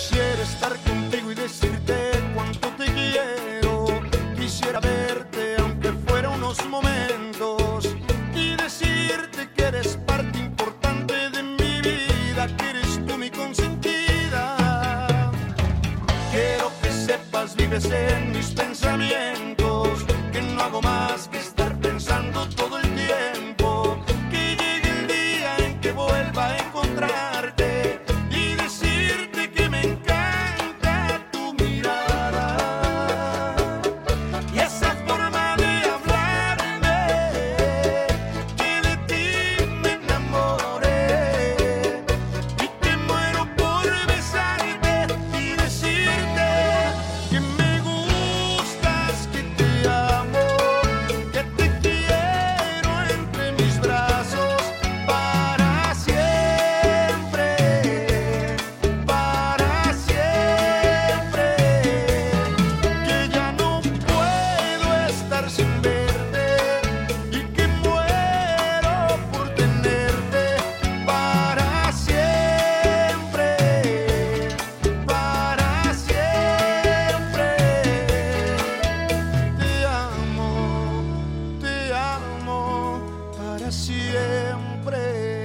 Quisiera estar contigo y decirte cuánto te quiero. Quisiera verte aunque fuera unos momentos y decirte que eres parte importante de mi vida, que eres tú mi consentida. Quiero que sepas, vives en mis pensamientos, que no hago más que estar pensando todo el tiempo. Que llegue el día en que vuelva a encontrarte y decirte que me encanta tu mirada y esa forma de hablarme, que de ti me enamoré y que muero por besarte y decirte que me gustas, que te amo, que te quiero entre mis brazos para siempre, que ya no puedo estar sin verte y que muero por tenerte para siempre, te amo para siempre.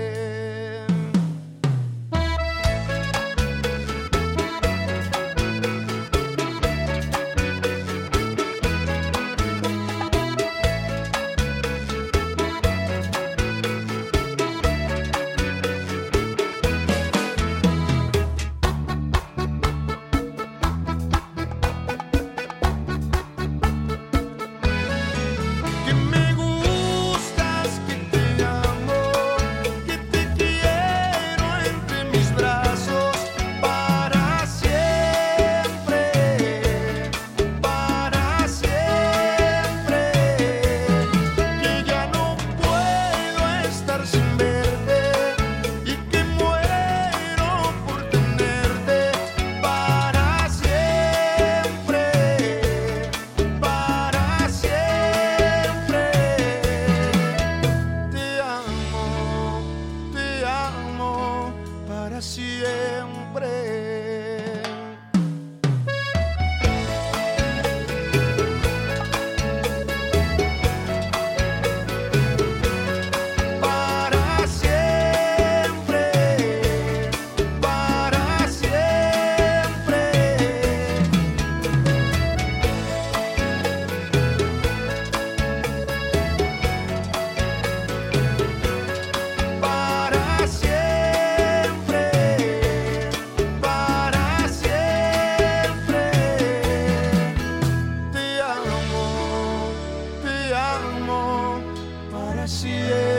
Que me gustas, que te amo, que te quiero entre mis brazos para siempre, que ya no puedo estar sin verte y que muero por tenerte para siempre, te amo para siempre. Para siempre, para siempre, te amo para siempre.